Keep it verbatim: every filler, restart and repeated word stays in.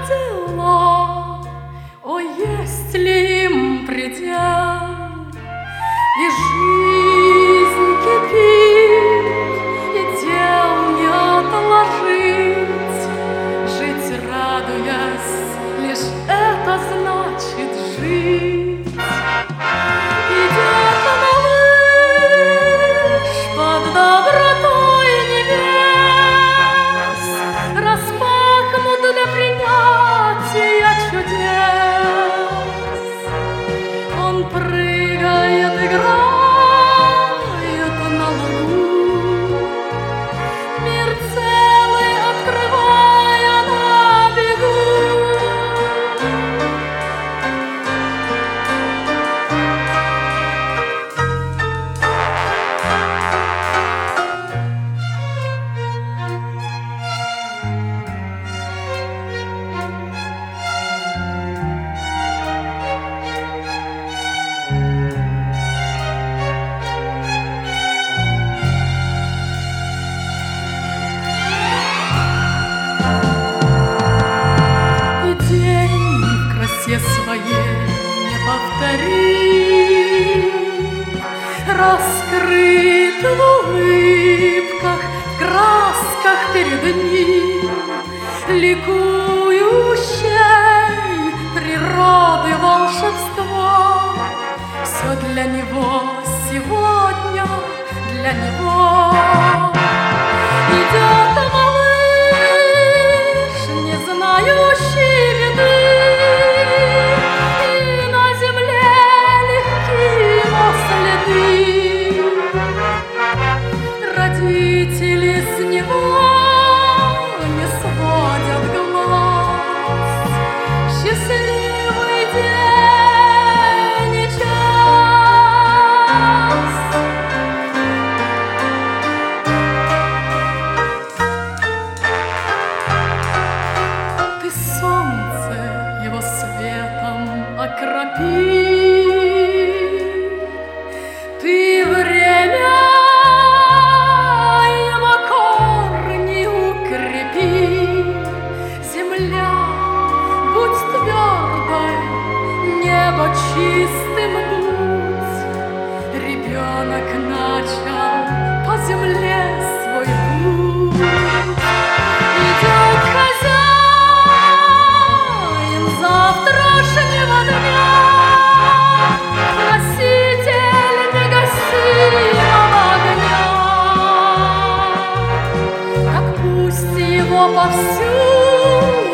дела, о, есть ли им предел? И жизнь кипит, и дел не отложить. Жить, радуясь, лишь это значит жить. Идет малыш под добротой небес, распахнут для принятия чудес. Он прыгает, играет на лугу, мир целый открывая на бегу. Своей не повтори, раскрыт в улыбках, в красках перед ним, ликующей природы волшебство. Все для него сегодня, для него. Идет малыш, не знающий беды, родители с него не сводят глаз. Счастливый день и час. Ты солнце его светом окропи, ты время чистым будь. Ребенок начал по земле свой путь. Идет хозяин завтрашнего дня, носитель негасимого огня. Так пусть его повсюду